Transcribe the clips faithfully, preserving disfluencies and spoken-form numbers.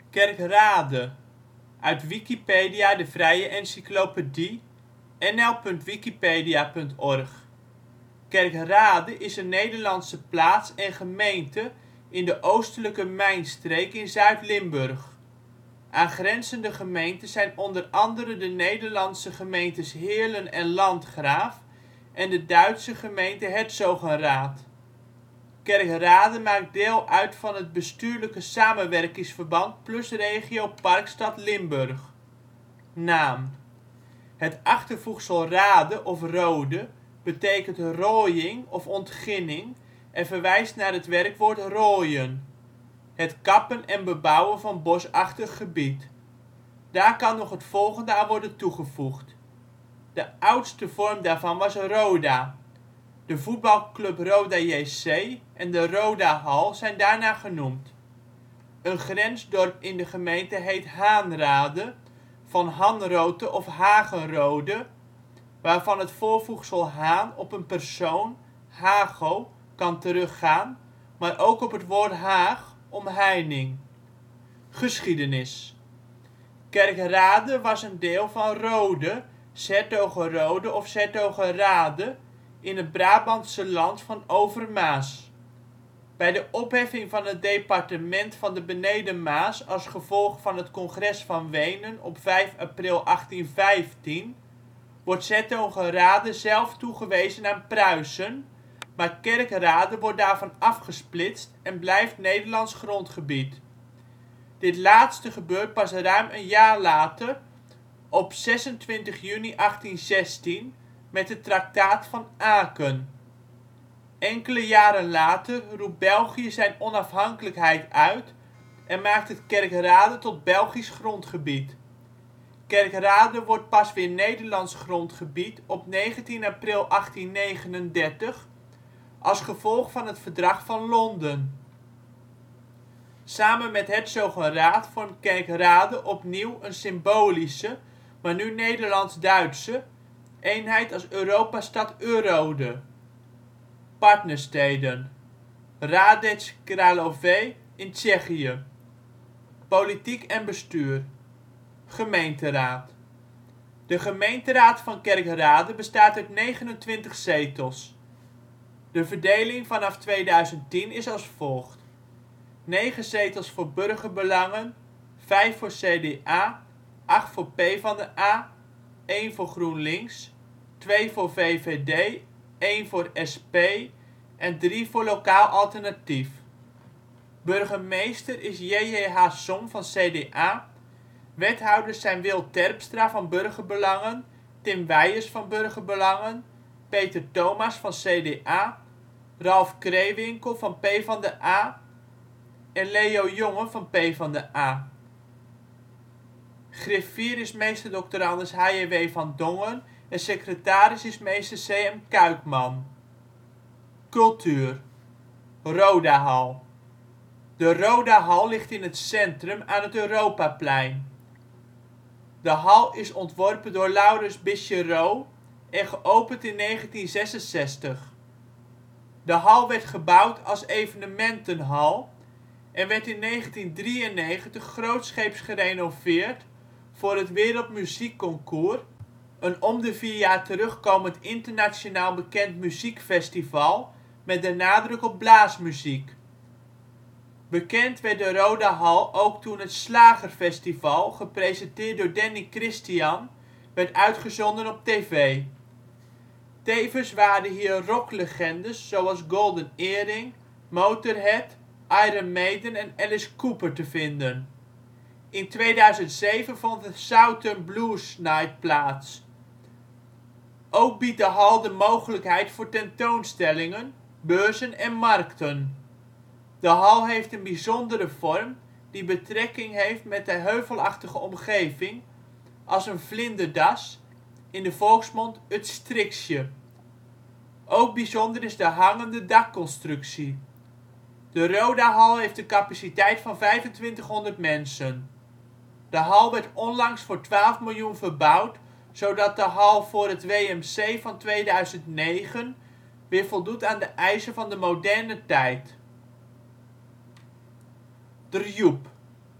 Kerkrade, uit Wikipedia, de vrije encyclopedie. N L punt wikipedia punt org. Kerkrade is een Nederlandse plaats en gemeente in de Oostelijke Mijnstreek in Zuid-Limburg. Aangrenzende gemeenten zijn onder andere de Nederlandse gemeentes Heerlen en Landgraaf en de Duitse gemeente Herzogenrath. Kerkrade maakt deel uit van het bestuurlijke samenwerkingsverband Plusregio Parkstad Limburg. Naam: het achtervoegsel - rade of rode betekent rooiing of ontginning en verwijst naar het werkwoord rooien: het kappen en bebouwen van bosachtig gebied. Daar kan nog het volgende aan worden toegevoegd: de oudste vorm daarvan was roda. De voetbalclub Roda J C en de Rodahal zijn daarnaar genoemd. Een grensdorp in de gemeente heet Haanrade, van hanrothe of hagenrode, waarvan het voorvoegsel - haan op een persoon (hago) kan teruggaan, maar ook op het woord haag, omheining. Geschiedenis: Kerkrade was een deel van Rode, ' s-Hertogenrode of ' s-Hertogenrade in het Brabantse land van Overmaas. Bij de opheffing van het departement van de Beneden-Maas als gevolg van het Congres van Wenen op vijf april achttien wordt ' s-Hertogenrade zelf toegewezen aan Pruisen, maar Kerkrade wordt daarvan afgesplitst en blijft Nederlands grondgebied. Dit laatste gebeurt pas ruim een jaar later op zesentwintig juni achttien met het Tractaat van Aken. Enkele jaren later roept België zijn onafhankelijkheid uit en maakt het Kerkrade tot Belgisch grondgebied. Kerkrade wordt pas weer Nederlands grondgebied op negentien april achttiennegenendertig als gevolg van het Verdrag van Londen. Samen met Herzogenrath vormt Kerkrade opnieuw een symbolische, maar nu Nederlands-Duitse, eenheid als Europastad Eurode. Partnersteden: Hradec Králové in Tsjechië. Politiek en bestuur. Gemeenteraad. De gemeenteraad van Kerkrade bestaat uit negenentwintig zetels. De verdeling vanaf tweeduizend tien is als volgt: negen zetels voor Burgerbelangen, vijf voor C D A, acht voor PvdA, één voor GroenLinks, twee voor V V D, één voor S P en drie voor Lokaal Alternatief. Burgemeester is J J H. Som van C D A, wethouders zijn Wil Terpstra (Burgerbelangen), Tim Wijers (Burgerbelangen), Peter Thomas (C D A), Ralph Kreewinkel (PvdA) en Leo Jonge (PvdA). Griffier is mr. dr. H J W van Dongen en secretaris is mr. C M Kuykman. Cultuur. Rodahal. De Rodahal ligt in het centrum aan het Europaplein. De hal is ontworpen door Laurens Bisscheroux en geopend in negentien zesenzestig. De hal werd gebouwd als evenementenhal en werd in negentien drieënnegentig grootscheeps gerenoveerd voor het Wereldmuziekconcours, een om de vier jaar terugkomend internationaal bekend muziekfestival met de nadruk op blaasmuziek. Bekend werd de Rodahal ook toen het Slagerfestival, gepresenteerd door Danny Christian, werd uitgezonden op tv. Tevens waren hier rocklegendes zoals Golden Earring, Motörhead, Iron Maiden en Alice Cooper te vinden. In tweeduizend zeven vond de Southern Blues Night plaats. Ook biedt de hal de mogelijkheid voor tentoonstellingen, beurzen en markten. De hal heeft een bijzondere vorm die betrekking heeft met de heuvelachtige omgeving, als een vlinderdas, in de volksmond " ut Strixje ". Ook bijzonder is de hangende dakconstructie. De Rodahal heeft een capaciteit van vijfentwintighonderd mensen. De hal werd onlangs voor twaalf miljoen verbouwd, zodat de hal voor het W M C van tweeduizend negen weer voldoet aan de eisen van de moderne tijd. Drjoep: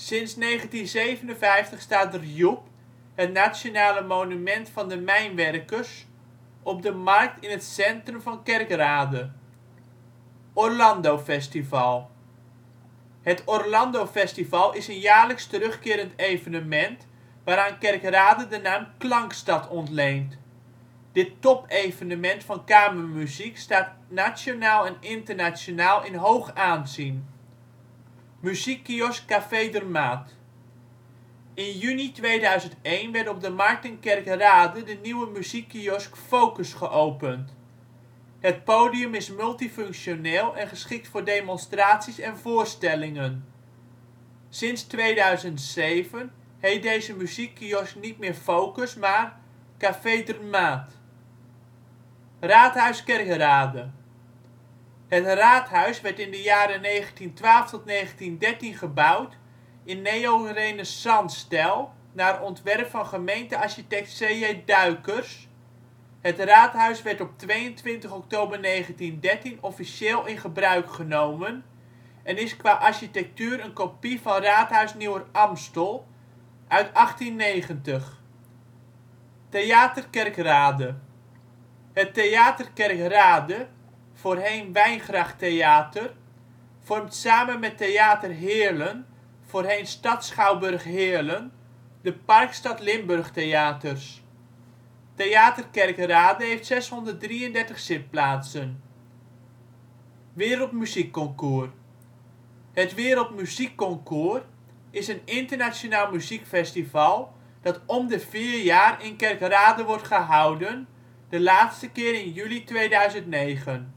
Sinds negentien zevenenvijftig staat de Joep, het nationale monument van de mijnwerkers, op de Markt in het centrum van Kerkrade. Orlandofestival. Het Orlandofestival is een jaarlijks terugkerend evenement waaraan Kerkrade de naam Klankstad ontleent. Dit topevenement van kamermuziek staat nationaal en internationaal in hoog aanzien. Muziekkiosk Café de 'r Maat. In juni tweeduizend één werd op de Markt in Kerkrade de nieuwe muziekkiosk Focus geopend. Het podium is multifunctioneel en geschikt voor demonstraties en voorstellingen. Sinds tweeduizend zeven heet deze muziekkiosk niet meer Focus, maar Café de 'r Maat. Raadhuis Kerkrade. Het raadhuis werd in de jaren negentien twaalf tot negentien dertien gebouwd in neorenaissancestijl naar ontwerp van gemeentearchitect C J Duykers. Het raadhuis werd op tweeëntwintig oktober negentien dertien officieel in gebruik genomen en is qua architectuur een kopie van Raadhuis Nieuwer-Amstel uit achttiennegentig. Theater Kerkrade. Het Theater Kerkrade, voorheen Wijngrachttheater, vormt samen met Theater Heerlen (voorheen Stadsschouwburg Heerlen) de Parkstad Limburg Theaters. Theater Kerkrade heeft zeshonderddrieëndertig zitplaatsen. Wereldmuziekconcours. Het Wereldmuziekconcours is een internationaal muziekfestival dat om de vier jaar in Kerkrade wordt gehouden, de laatste keer in juli tweeduizend negen.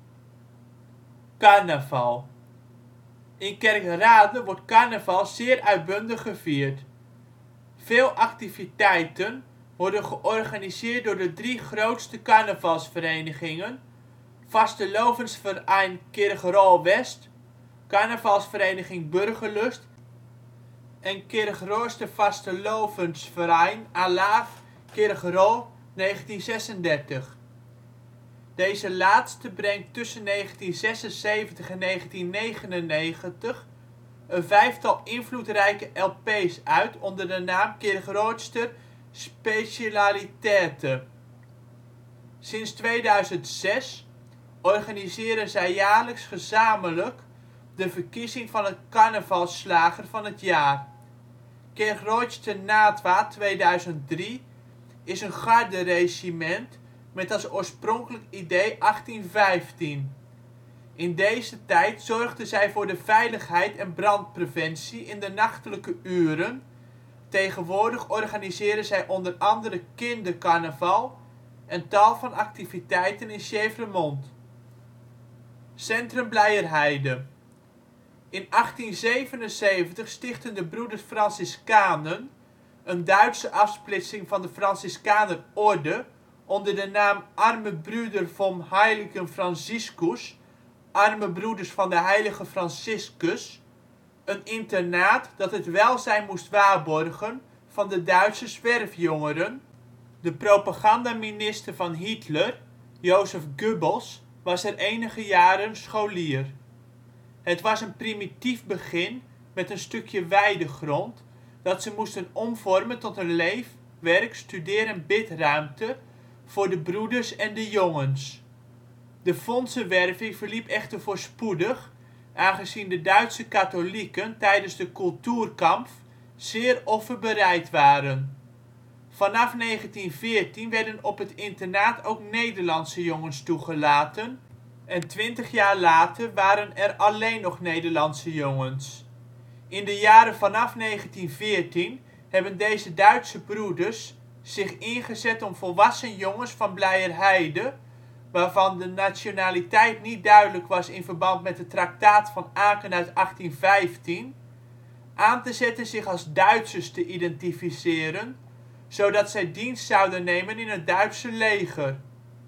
Carnaval. In Kerkrade wordt carnaval zeer uitbundig gevierd. Veel activiteiten worden georganiseerd door de drie grootste carnavalsverenigingen: Vastelovensverein Kirchroa West, Carnavalsvereniging Burgerlust en Kirchroaster Vastelovensverein Alaaf Kirchroa negentien zesendertig. Deze laatste brengt tussen negentien zesenzeventig en negentien negenennegentig een vijftal invloedrijke L P 's uit onder de naam Kirchroaster Specialiteite. Sinds tweeduizend zes organiseren zij jaarlijks gezamenlijk de verkiezing van het carnavalsslager van het jaar. Kirchroaster Nahtwa tweeduizend drie is een garderegiment met als oorspronkelijk idee achttien vijftien. In deze tijd zorgden zij voor de veiligheid en brandpreventie in de nachtelijke uren, tegenwoordig organiseren zij onder andere kindercarnaval en tal van activiteiten in Chèvremont. Centrum Bleijerheide. In achttien zevenenzeventig stichtten de broeders Franciscanen, een Duitse afsplitsing van de Franciscanerorde, onder de naam Arme Brüder vom Heiligen Franziskus (Arme broeders van de heilige Franciscus), een internaat dat het welzijn moest waarborgen van de Duitse zwerfjongeren. De propagandaminister van Hitler, Joseph Goebbels, was er enige jaren scholier. Het was een primitief begin met een stukje weidegrond, dat ze moesten omvormen tot een leef -, werk -, studeer - en bidruimte voor de broeders en de jongens. De fondsenwerving verliep echter voorspoedig, aangezien de Duitse katholieken tijdens de Kulturkampf zeer offerbereid waren. Vanaf negentien veertien werden op het internaat ook Nederlandse jongens toegelaten en twintig jaar later waren er alleen nog Nederlandse jongens. In de jaren vanaf negentien veertien hebben deze Duitse broeders zich ingezet om volwassen jongens van Bleijerheide, waarvan de nationaliteit niet duidelijk was in verband met het Traktaat van Aken uit achttien vijftien, aan te zetten zich als Duitsers te identificeren, zodat zij dienst zouden nemen in het Duitse leger.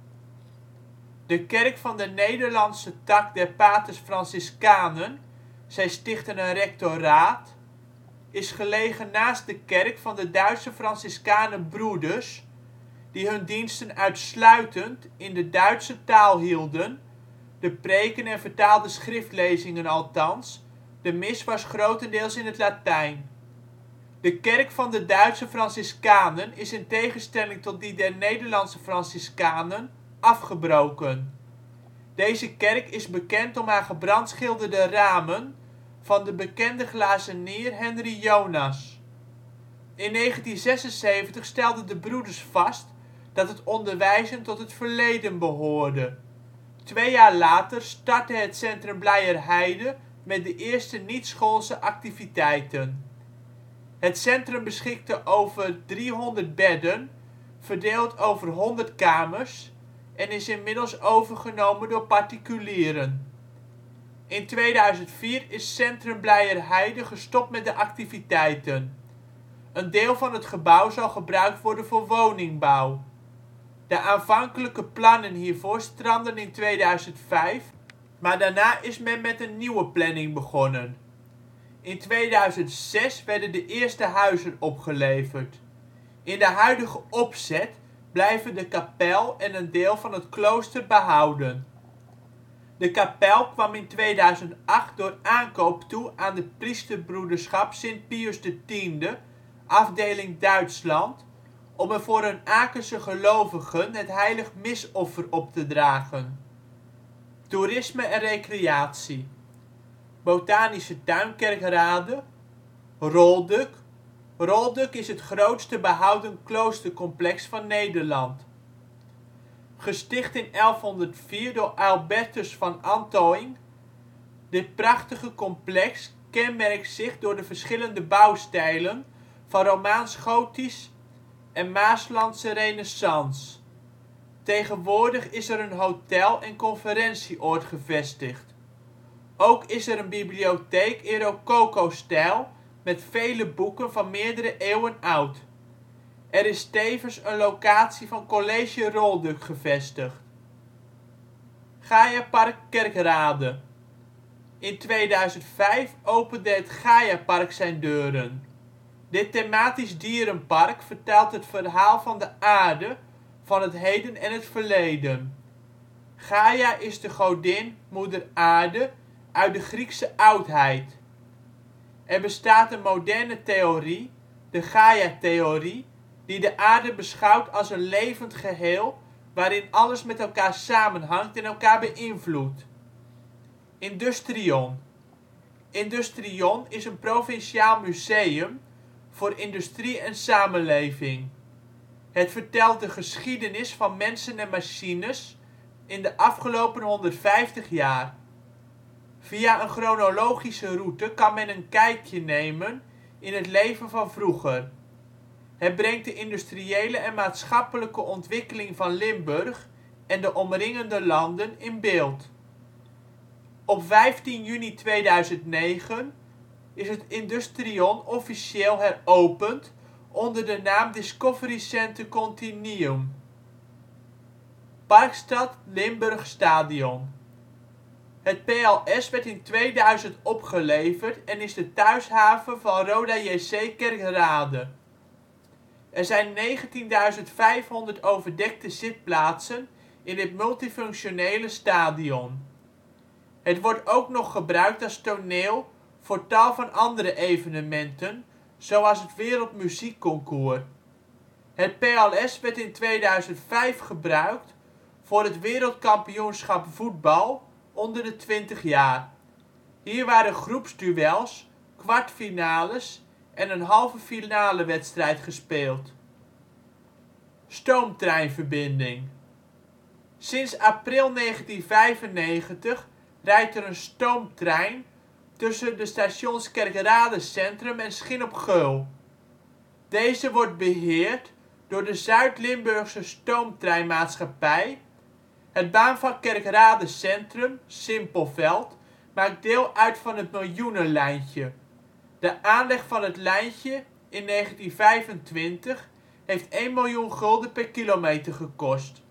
De kerk van de Nederlandse tak der Paters Franciscanen (zij stichtten een rectoraat) is gelegen naast de kerk van de Duitse Franciscaner Broeders, die hun diensten uitsluitend in de Duitse taal hielden, de preken en vertaalde schriftlezingen althans, de mis was grotendeels in het Latijn. De kerk van de Duitse franciscanen is in tegenstelling tot die der Nederlandse franciscanen afgebroken. Deze kerk is bekend om haar gebrandschilderde ramen van de bekende glazenier Henry Jonas. In negentien zesenzeventig stelden de broeders vast dat het onderwijzen tot het verleden behoorde. Twee jaar later startte het Centrum Bleijerheide met de eerste niet-schoolse activiteiten. Het centrum beschikte over driehonderd bedden, verdeeld over honderd kamers, en is inmiddels overgenomen door particulieren. In tweeduizend vier is Centrum Bleijerheide gestopt met de activiteiten. Een deel van het gebouw zal gebruikt worden voor woningbouw. De aanvankelijke plannen hiervoor strandden in tweeduizend vijf, maar daarna is men met een nieuwe planning begonnen. In tweeduizend zes werden de eerste huizen opgeleverd. In de huidige opzet blijven de kapel en een deel van het klooster behouden. De kapel kwam in tweeduizend acht door aankoop toe aan de Priesterbroederschap Sint Pius X, afdeling Duitsland, om er voor hun Akense gelovigen het heilig misoffer op te dragen. Toerisme en recreatie: Botanische tuin Kerkrade. Rolduc. Rolduc is het grootste behouden kloostercomplex van Nederland. Gesticht in elfhonderdvier door Ailbertus van Anthoing, dit prachtige complex kenmerkt zich door de verschillende bouwstijlen van romaans-gotisch en maaslandse renaissance. Tegenwoordig is er een hotel en conferentie-oord gevestigd. Ook is er een bibliotheek in rococostijl met vele boeken van meerdere eeuwen oud. Er is tevens een locatie van College Rolduc gevestigd. GaiaPark Kerkrade. In tweeduizend vijf opende het GaiaPark zijn deuren. Dit thematisch dierenpark vertelt het verhaal van de aarde, van het heden en het verleden. Gaia is de godin Moeder Aarde uit de Griekse oudheid. Er bestaat een moderne theorie, de Gaia-theorie, die de aarde beschouwt als een levend geheel waarin alles met elkaar samenhangt en elkaar beïnvloedt. Industrion. Industrion is een provinciaal museum voor industrie en samenleving. Het vertelt de geschiedenis van mensen en machines in de afgelopen honderdvijftig jaar. Via een chronologische route kan men een kijkje nemen in het leven van vroeger. Het brengt de industriële en maatschappelijke ontwikkeling van Limburg en de omringende landen in beeld. Op vijftien juni tweeduizend negen is het Industrion officieel heropend onder de naam Discovery Center Continium. Parkstad Limburgstadion. Het P L S werd in tweeduizend opgeleverd en is de thuishaven van Roda J C Kerkrade. Er zijn negentienduizend vijfhonderd overdekte zitplaatsen in dit multifunctionele stadion. Het wordt ook nog gebruikt als toneel voor tal van andere evenementen, zoals het Wereldmuziekconcours. Het P L S werd in tweeduizend vijf gebruikt voor het Wereldkampioenschap voetbal onder de twintig jaar. Hier waren groepsduels, kwartfinales en een halve finalewedstrijd gespeeld. Stoomtreinverbinding. Sinds april negentien vijfennegentig rijdt er een stoomtrein tussen de stations Kerkrade Centrum en Schin op Geul. Deze wordt beheerd door de Zuid-Limburgse Stoomtreinmaatschappij. Het baanvak Kerkrade Centrum - Simpelveld maakt deel uit van het Miljoenenlijntje. De aanleg van het lijntje in negentien vijfentwintig heeft één miljoen gulden per kilometer gekost.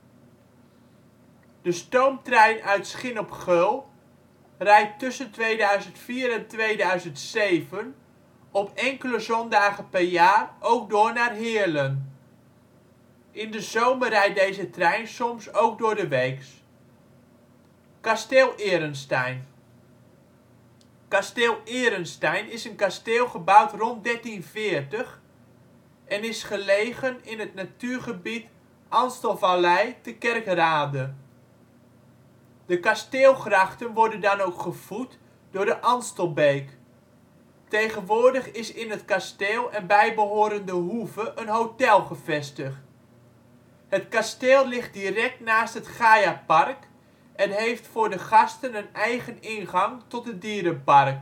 De stoomtrein uit Schin op Geul rijdt tussen tweeduizend vier en tweeduizend zeven op enkele zondagen per jaar ook door naar Heerlen. In de zomer rijdt deze trein soms ook doordeweeks. Kasteel Erenstein. Kasteel Erenstein is een kasteel gebouwd rond dertien veertig en is gelegen in het natuurgebied Anstelvallei te Kerkrade. De kasteelgrachten worden dan ook gevoed door de Anstelbeek. Tegenwoordig is in het kasteel en bijbehorende hoeve een hotel gevestigd. Het kasteel ligt direct naast het GaiaPark en heeft voor de gasten een eigen ingang tot het dierenpark.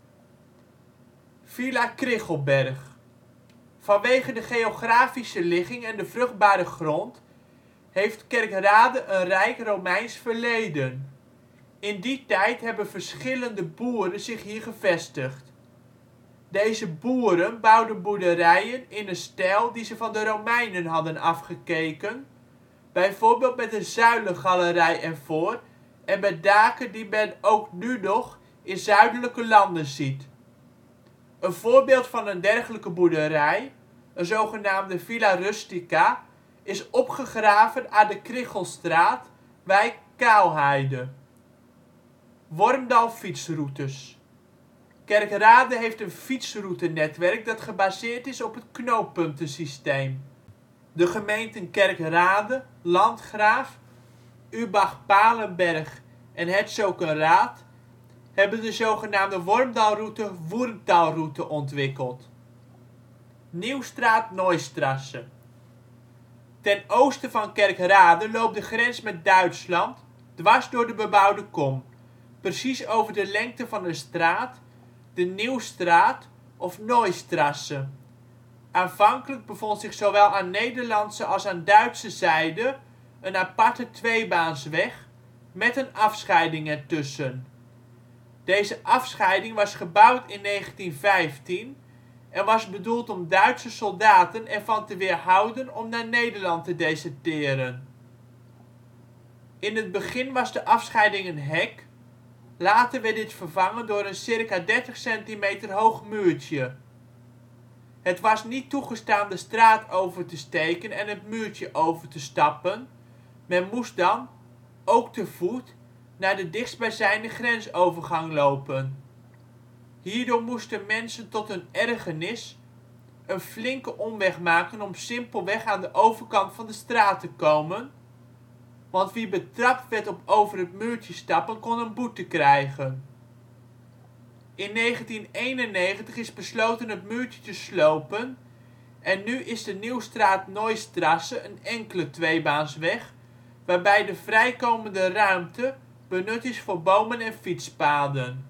Villa Krichelberg. Vanwege de geografische ligging en de vruchtbare grond heeft Kerkrade een rijk Romeins verleden. In die tijd hebben verschillende boeren zich hier gevestigd. Deze boeren bouwden boerderijen in een stijl die ze van de Romeinen hadden afgekeken, bijvoorbeeld met een zuilengalerij ervoor en met daken die men ook nu nog in zuidelijke landen ziet. Een voorbeeld van een dergelijke boerderij, een zogenaamde villa rustica, is opgegraven aan de Krichelstraat, wijk Kaalheide. Wormdal fietsroutes. Kerkrade heeft een fietsroutenetwerk dat gebaseerd is op het knooppuntensysteem. De gemeenten Kerkrade, Landgraaf, Übach-Palenberg en Herzogenrath hebben de zogenaamde Wormdalroute/Wurmtalroute ontwikkeld. Nieuwstraat/Neustrasse. Ten oosten van Kerkrade loopt de grens met Duitsland dwars door de bebouwde kom, precies over de lengte van een straat, de Nieuwstraat of Neustrasse. Aanvankelijk bevond zich zowel aan Nederlandse als aan Duitse zijde een aparte tweebaansweg, met een afscheiding ertussen. Deze afscheiding was gebouwd in negentien vijftien en was bedoeld om Duitse soldaten ervan te weerhouden om naar Nederland te deserteren. In het begin was de afscheiding een hek, later werd dit vervangen door een ca dertig centimeter hoog muurtje. Het was niet toegestaan de straat over te steken en het muurtje over te stappen, men moest dan, ook te voet, naar de dichtstbijzijnde grensovergang lopen. Hierdoor moesten mensen tot hun ergernis een flinke omweg maken om simpelweg aan de overkant van de straat te komen, want wie betrapt werd op over het muurtje stappen kon een boete krijgen. In negentien eenennegentig is besloten het muurtje te slopen en nu is de Nieuwstraat/Neustrasse een enkele tweebaansweg, waarbij de vrijkomende ruimte benut is voor bomen en fietspaden.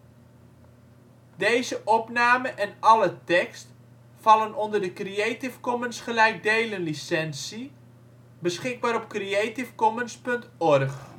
Deze opname en alle tekst vallen onder de Creative Commons gelijkdelen licentie, beschikbaar op creativecommons punt org.